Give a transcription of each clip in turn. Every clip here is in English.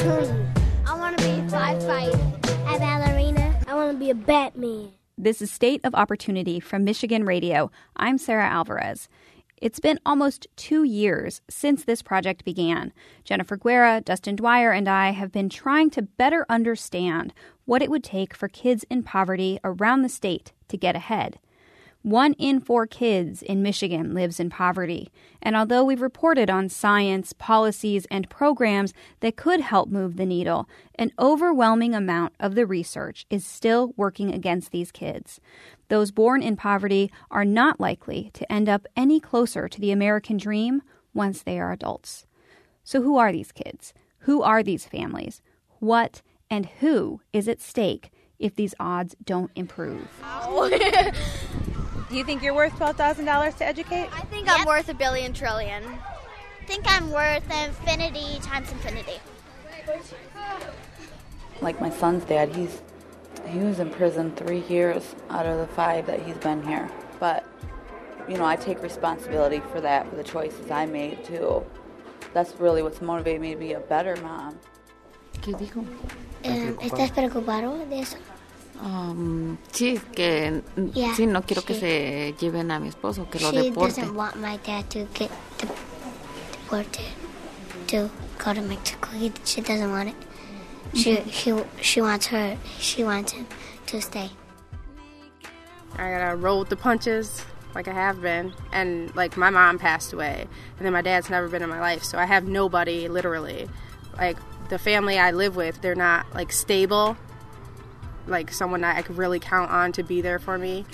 cartoon. I want to be a firefighter, a ballerina. I want to be a Batman. This is State of Opportunity from Michigan Radio. I'm Sarah Alvarez. It's been almost 2 years since this project began. Jennifer Guerra, Dustin Dwyer, and I have been trying to better understand what it would take for kids in poverty around the state to get ahead. 1 in 4 kids in Michigan lives in poverty. And although we've reported on science, policies, and programs that could help move the needle, an overwhelming amount of the research is still working against these kids. Those born in poverty are not likely to end up any closer to the American dream once they are adults. So who are these kids? Who are these families? What and who is at stake if these odds don't improve? Do you think you're worth $12,000 to educate? I think I'm worth $1 billion trillion. I think I'm worth infinity times infinity. Like my son's dad, he was in prison 3 years out of the 5 that he's been here. But, I take responsibility for that, for the choices I made too. That's really what's motivated me to be a better mom. ¿Qué dijo? ¿Estás preocupado de eso? Sí, que sí, no quiero que se lleven a mi esposo, que lo deporten. She doesn't want my dad to get deported, to go to Mexico. She doesn't want it. She wants him to stay. I gotta roll with the punches like I have been. And like my mom passed away, and then my dad's never been in my life, so I have nobody, literally. Like the family I live with, they're not like stable. Like someone that I could really count on to be there for me.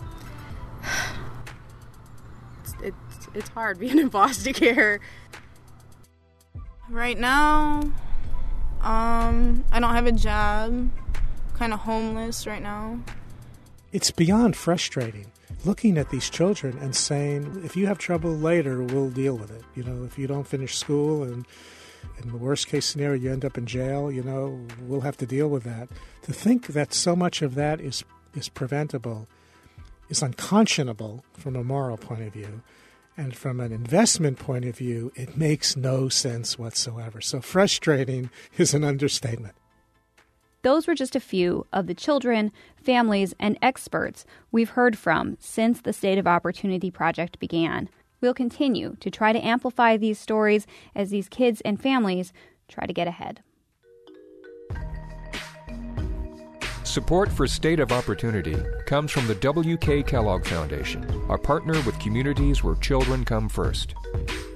It's hard being in foster care. Right now, I don't have a job. Kind of homeless right now. It's beyond frustrating looking at these children and saying, if you have trouble later, we'll deal with it. If you don't finish school and in the worst case scenario, you end up in jail, we'll have to deal with that. To think that so much of that is preventable is unconscionable from a moral point of view. And from an investment point of view, it makes no sense whatsoever. So frustrating is an understatement. Those were just a few of the children, families, and experts we've heard from since the State of Opportunity Project began. We'll continue to try to amplify these stories as these kids and families try to get ahead. Support for State of Opportunity comes from the W.K. Kellogg Foundation, a partner with communities where children come first.